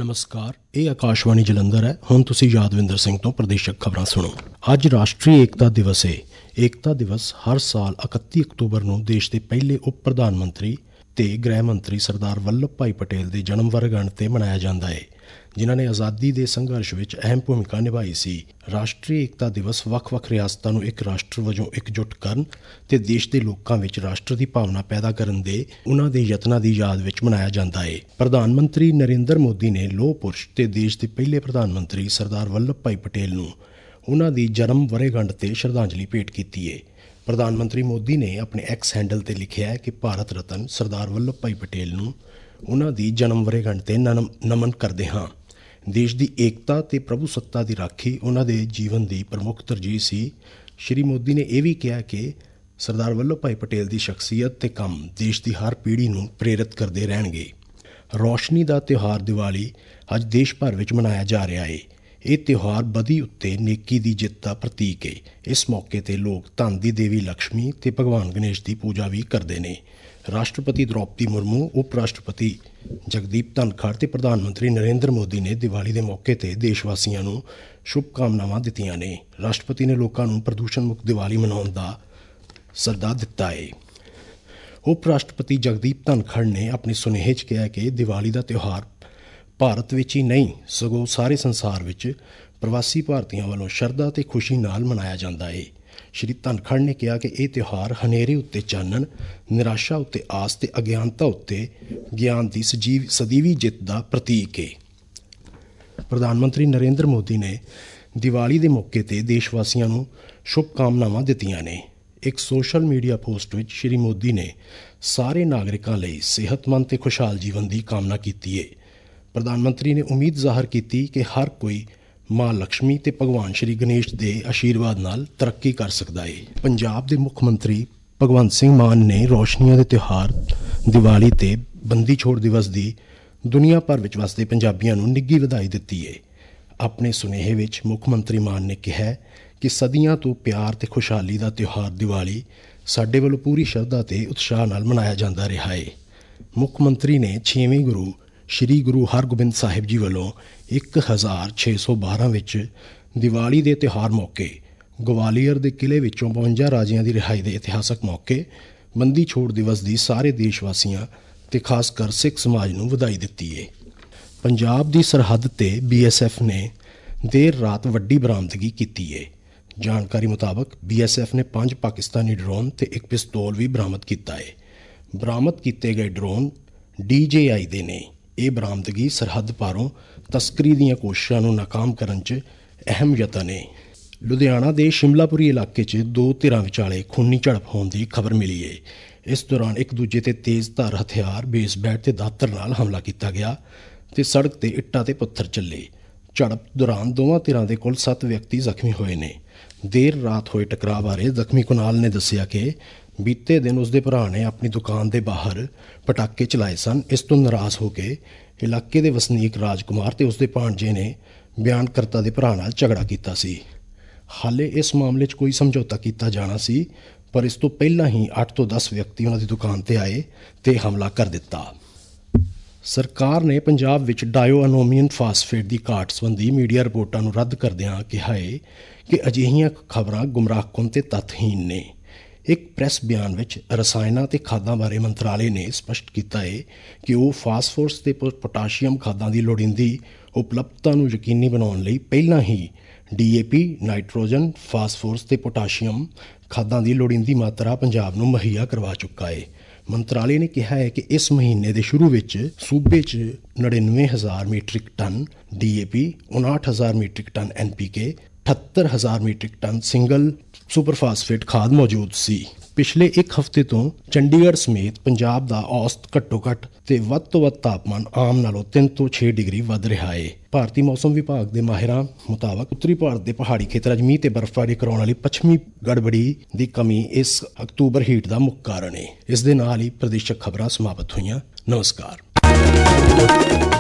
नमस्कार, ये आकाशवाणी जलंधर है। हुण तुसीं यादविंदर सिंह तो प्रदेशक खबरां सुणो। अज राष्ट्रीय एकता दिवस है। एकता दिवस हर साल 31 अक्तूबर ਨੂੰ देश के पहले उप प्रधानमंत्री ते गृह मंत्री सरदार वल्लभ भाई पटेल के जन्म वर्षगांठ ते मनाया जाता है, जिन्हां ने आज़ादी के संघर्ष में अहम भूमिका निभाई सी। राष्ट्रीय एकता दिवस ਵੱਖ-ਵੱਖ रियासतों ਨੂੰ एक राष्ट्र वजों एकजुट करन ते देश के लोगों में राष्ट्र की भावना पैदा करन दे उन्हां दे यत्नां दी याद विच मनाया जाता है। प्रधानमंत्री नरेंद्र मोदी ने लोह पुरुष ते देश के पहले प्रधानमंत्री सरदार वल्लभ भाई पटेल ਨੂੰ उन्हां दी जन्म वर्षगांठ ते श्रद्धांजलि भेंट की है। प्रधानमंत्री मोदी ने अपने एक्स हैंडल ते लिखिया है कि भारत रत्न सरदार वल्लभ भाई पटेल ਨੂੰ उन्हां दी जन्म वर्षगांठ ते नमन करदे हां। देश की एकता ते प्रभु सत्ता की राखी उन्हां दे जीवन की प्रमुख तरजीह सी। श्री मोदी ने यह भी कहा कि सरदार वल्लभ भाई पटेल की शख्सियत ते काम देश की हर पीढ़ी नूं प्रेरित करते रहणगे। रोशनी का त्यौहार दिवाली अज देश भर में मनाया जा रहा है। ये त्यौहार बदी उत्ते नेकी की जित का प्रतीक है। इस मौके ते लोग धन की देवी लक्ष्मी ते भगवान गणेश की पूजा भी करते हैं। राष्ट्रपति द्रौपदी मुर्मू, उप राष्ट्रपति जगदीप धनखड़ ते प्रधानमंत्री नरेंद्र मोदी ने दिवाली के मौके ते देशवासियों को शुभकामनावां दित्तियां ने। राष्ट्रपति ने लोगों को प्रदूषण मुक्त दिवाली मनाउण दा सद्दा दिता है। उप राष्ट्रपति जगदीप धनखड़ ने अपने सुनेहे च कहा कि दिवाली का त्यौहार भारत विच ही नहीं सगों सारे संसार विच प्रवासी भारतीयों वालों शरधा ते खुशी नाल मनाया जाता है। श्री धनखड़ ने कहा कि यह त्यौहार हनेरे उत्ते चानन, निराशा उत्ते आस ते अज्ञानता उत्ते ज्ञान की सजीवी जित का प्रतीक है। प्रधानमंत्री नरेंद्र मोदी ने दिवाली के मौके ते देशवासियों को शुभकामनावां दित्तियां ने। एक सोशल मीडिया पोस्ट में श्री मोदी ने सारे नागरिकों लई सेहतमंद ते खुशहाल जीवन की कामना की है। प्रधानमंत्री ने उम्मीद जाहिर की कि हर कोई माँ लक्ष्मी ते भगवान श्री गणेश के आशीर्वाद नाल तरक्की कर सकता है। पंजाब के मुख्य मंत्री भगवंत सिंह मान ने रोशनियों के त्यौहार दिवाली ते बंदी छोड़ दिवस की दुनिया भर विच वसदे पंजाबियों को निੱਘੀ ਵਧਾਈ दी है। अपने सुनेहे विच मुख्य मंत्री मान ने कहा कि सदियों तो प्यार ते खुशहाली का त्यौहार दिवाली साडे वल्लों पूरी श्रद्धा ते उत्साह नाल मनाया जाता रहा है। मुख्य मंत्री ने 6वें गुरु श्री गुरु हरगोबिंद साहिब जी वालों 1612 विच दिवाली के त्यौहार मौके ग्वालियर के किले विचों 52 राजियां की रिहाई के इतिहासक मौके बंदी छोड़ दिवस की सारे देशवासियों ते खासकर सिख समाज को ਵਧਾਈ दी है। पंजाब की सरहद ते BSF ने देर रात वड्डी बरामदगी की है। जानकारी मुताबक BSF ने 5 पाकिस्तानी ड्रोन ते एक पिस्तौल भी बरामद किया है। बरामद किए गए ड्रोन DJI दे ने। यह बरामदगी सरहद पारों तस्करी दी कोशिशों को नाकाम करने च अहम यतन है। लुधियाना के शिमलापुरी इलाके च 2 धिरां विचाले खूनी झड़प होने की खबर मिली है। इस दौरान एक दूजे ते तेज़ धार हथियार, बेस बैट ते दातर नाल हमला किया गया ते सड़क ते इट्टां ते पत्थर चले। झड़प दौरान दोवां धिरां दे कुल 7 व्यक्ति जख्मी हुए ने। देर रात होए टकराव बारे जख्मी कुनाल ने दस्सिया कि बीते दिन उसके भरा ने अपनी दुकान के बाहर पटाके चलाए सन। इस तो नाराज़ होकर इलाके के वसनीक राजकुमार ते उसके भाणजे ने बयानकर्ता के भरा नाल झगड़ा किया सी। हाले इस मामले च कोई समझौता किया जाना सी, पर इस तो पहला ही 8 तो 10 व्यक्ति उन्होंने दुकान पर आए ते हमला कर दिता। सरकार ने पंजाब विच डायोअमोनियम फास्फेट की घाट संबंधी मीडिया रिपोर्टां नूं रद्द करदिआं कहा है कि अजिहियां खबरां गुमराहकुन ते तथहीन ने। एक प्रेस बयान में रसायना ते खादां बारे मंत्रालय ने स्पष्ट किया है कि वह फास्फोरस ते पोटाशियम खादां की लोड़ींदी उपलब्धता नूं यकीनी बनाउण लई पहलां ही DAP, नाइट्रोजन, फास्फोरस ते पोटाशियम खादां की लोड़ींदी मात्रा पंजाब नूं मुहैया करवा चुका है। मंत्रालय ने कहा है कि इस महीने के शुरू में सूबे च 99,000 metric ton DAP, 59,000 metric ton NPK, 78,000 metric ton single superphosphate खाद मौजूद सी। पिछले एक हफ्ते तो चंडीगढ़ समेत पंजाब का औसत घट्टो घट्ट ते वध तो वध तापमान आम नालों 3 तो 6 डिग्री वध रहा है। भारतीय मौसम विभाग के माहिरां मुताबक उत्तरी भारत के पहाड़ी खेतरां च मींह ते बर्फबारी कराउण वाली पश्चिमी गड़बड़ी की कमी इस अक्तूबर हीट का मुख्य कारण है। इस दे नाल ही प्रदेशक खबरां समाप्त होईयां। नमस्कार।